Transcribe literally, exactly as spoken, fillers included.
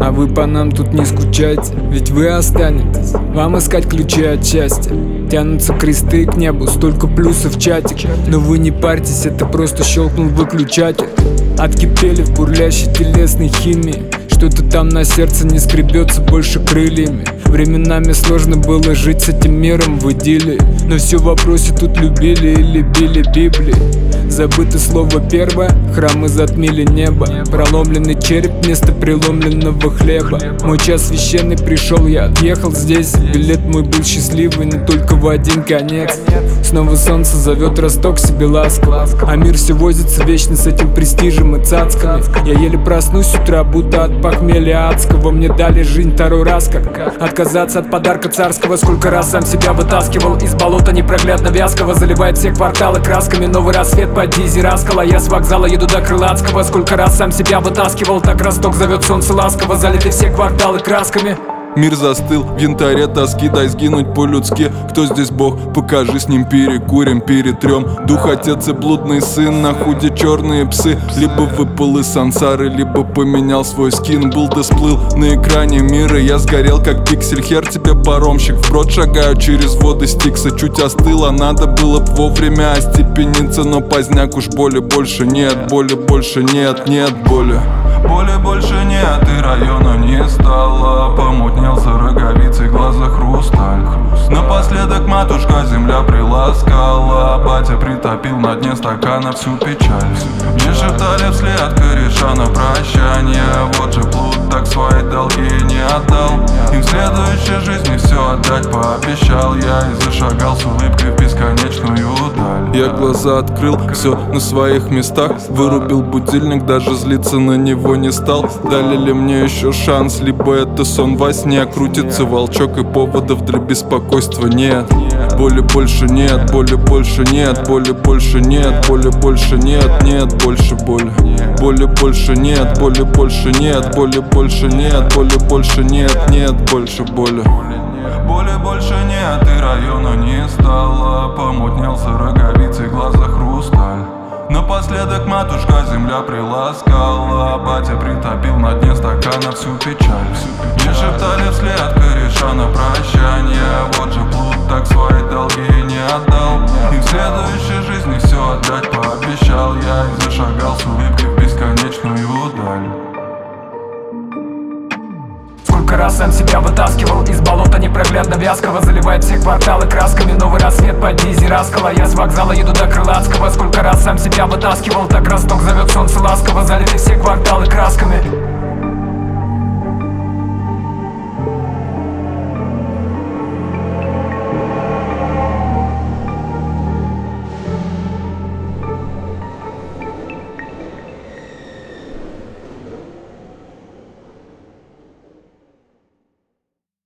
А вы по нам тут не скучайте, ведь вы останетесь. Вам искать ключи от счастья. Тянутся кресты к небу, столько плюсов в чатик. Но вы не парьтесь, это просто щелкнул выключатель. Откипели в бурлящей телесной химии. Что-то там на сердце не скребется больше крыльями. Временами сложно было жить с этим миром в идиллии. Но все в вопросе, тут любили или били Библии. Забыто слово первое, храмы затмили небо. Проломленный череп вместо преломленного хлеба. Мой час священный пришел, я отъехал здесь. Билет мой был счастливый, но только в один конец. Снова солнце зовет Росток себе ласково. А мир все возится вечно с этим престижем и цацками. Я еле проснусь с утра, будто от похмелья адского. Мне дали жизнь второй раз, как отказаться от подарка царского. Сколько раз сам себя вытаскивал из болота непроглядно вязкого. Заливает все кварталы красками, новый рассвет по дизе раскала. Я с вокзала еду до Крылатского. Сколько раз сам себя вытаскивал, так Росток зовет солнце ласково. Залиты все кварталы красками. Мир застыл в янтаре тоски, дай сгинуть по-людски. Кто здесь Бог? Покажи, с ним перекурим, перетрем. Дух, отец и блудный сын, на худе черные псы. Либо выпал из сансары, либо поменял свой скин. Был да сплыл на экране мира, я сгорел как пиксель. Хер тебе паромщик, вброд шагаю через воды Стикса. Чуть остыло, надо было б вовремя остепениться. Но поздняк уж боли больше нет, боли больше нет, нет боли. Боли больше нет и района не стало. Помутнелся роговицей, глаза хрусталь. Напоследок матушка земля приласкала. Батя притопил на дне стакана всю печаль. Мне шептали вслед кореша на прощание: вот же плут, так свои долги не отдал. Им в следующей жизни все отдать пообещал я. И зашагал с улыбкой в бесконечную даль. Я глаза открыл, все на своих местах. Вырубил будильник, даже злиться на него не стал. Дали ли мне еще шанс, либо это сон во сне? Крутится волчок и поводов для беспокойства нет. Боли больше нет, боли больше нет, боли больше нет, боли больше нет, нет больше боли. Боли больше нет, боли больше нет, боли больше нет, боли больше нет, нет больше боли. Боли больше нет и района не стало. Помутнелся роговицей, глаза хрусталь. Напоследок матушка земля приласкала. Батя притопил на дне стакана всю печаль. Мне шептали вслед кореша на прощание: вот же плут, так свои долги не отдал. И в следующей жизни все отдать пообещал я. И зашагал с улыбкой в бесконечную даль. Сколько раз сам себя вытаскивал из болота непроглядно вязкого. Заливает все кварталы красками, новый рассвет по дизе раскала. Я с вокзала еду до Крылатского. Сколько раз сам себя вытаскивал, так Росток зовет солнце ласково. Залиты все кварталы красками.